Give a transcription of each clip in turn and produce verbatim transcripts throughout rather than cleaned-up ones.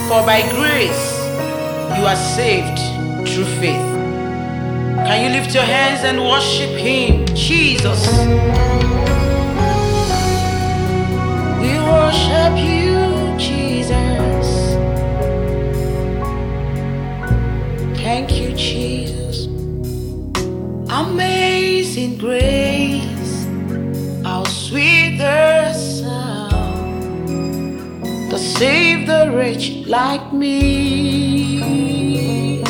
For by grace you are saved through faith. Can you lift your hands and worship Him, Jesus? We worship you, Jesus. Thank you, Jesus. Amazing grace, how sweet the sound that saved the wretch like me.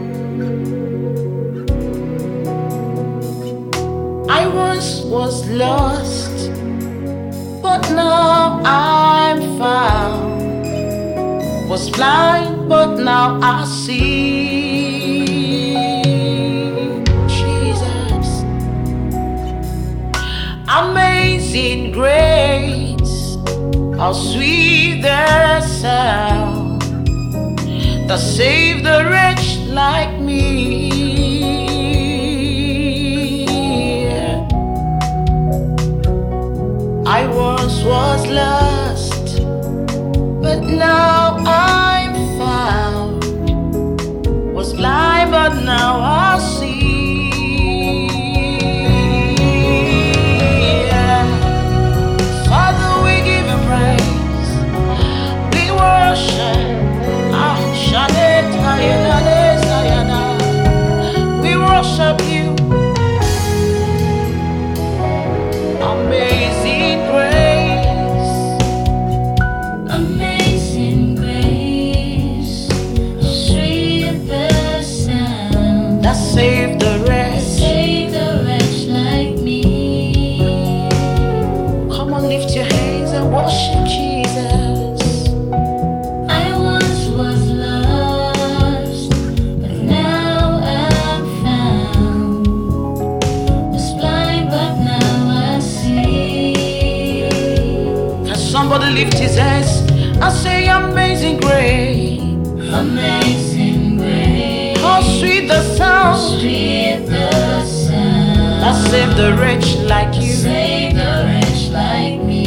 I once was lost, but now I'm found. Was blind, but now I see. Jesus, amazing grace, how sweet the sound that saved the wretch like me. I once was lost, but now I'm found. Was blind, but now I see. Father, we give you praise. We worship. Ah, Shadet, Hayana, Sayana. We worship you. Amazing grace, amazing grace, sweet the sound that saved the wretch, save the wretch like me. Come on, lift your hands and worship Jesus. I once was lost, but now I'm found. Was blind, but now I see. Can somebody lift his hands and say, Amazing grace, Amazing grace, how sweet the sound sweet the sound that saved the wretch like you. save the wretch like me.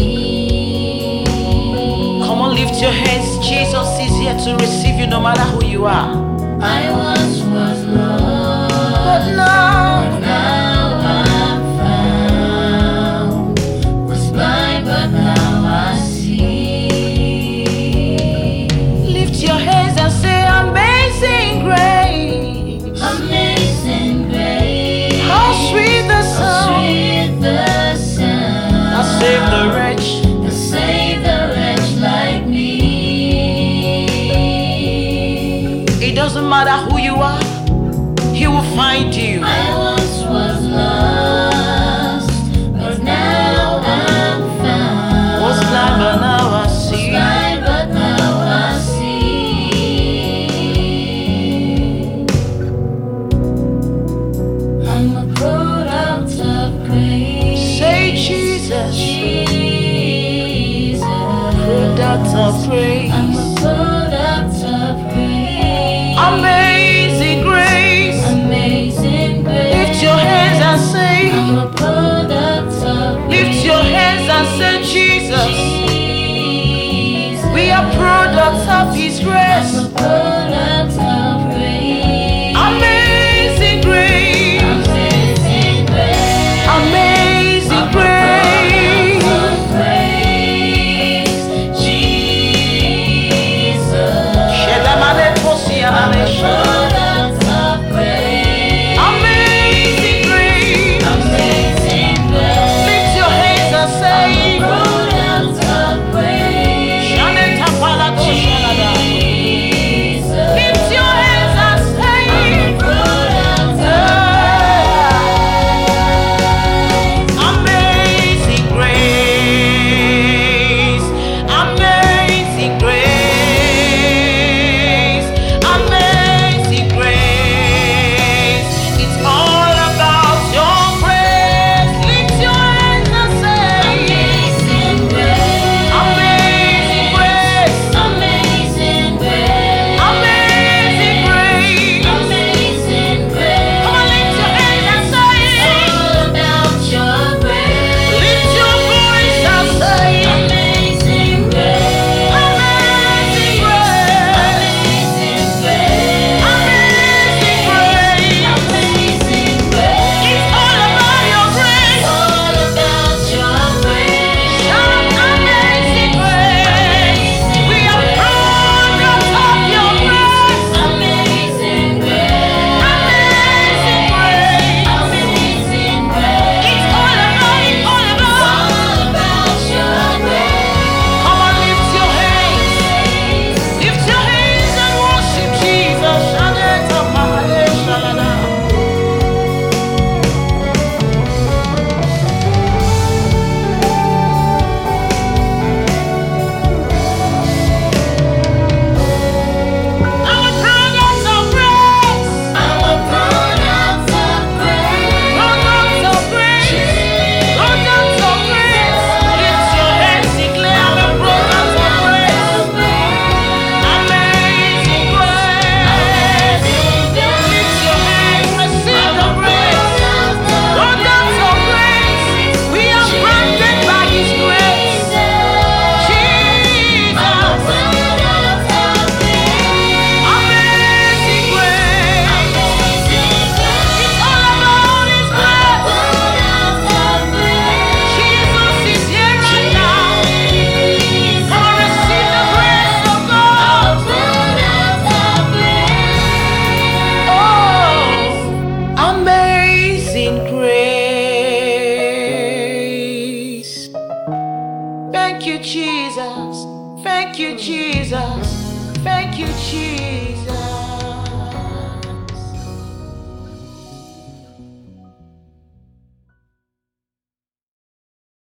Come on, lift your hands. Jesus is here to receive you no matter who you are. I once was lost, But now, now I'm found. Was blind, but now I see. lift your hands and say, Amazing grace, Amazing grace, how sweet the sound sweet the sound that saved the wretch. that saved the wretch like me. It doesn't matter who you are, He will find you. I once was lost, but now I'm found. Was blind, but now I see. Blind, but now I see. I'm a product of grace. Say Jesus, Jesus. product of praise. I'm a product of grace. Amazing grace. Amazing grace. Lift your hands and say, I'm a product of lift your hands and say, Jesus, Jesus. we are products of His grace. I'm a product of grace. Amazing grace. Amazing grace. Amazing I'm a grace. product of grace. Jesus. Shedamane Kosia I'm a Alesha. product of grace. Amazing grace. Amazing grace. Lift your hands and say, Product of grace. Shaneta Palako Shalada. you, Jesus. Thank you, Jesus. Thank you, Jesus.